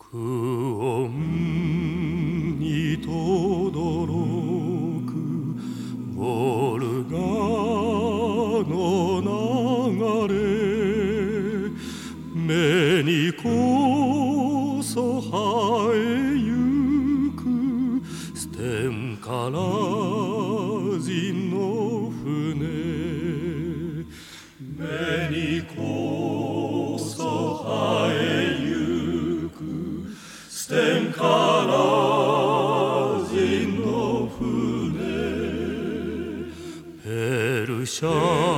不穏に轟くボルガの流れ、目にこそ生えゆくステンカラ人の船、目にこそ生えゆくステンカラ人の船、ペルシャ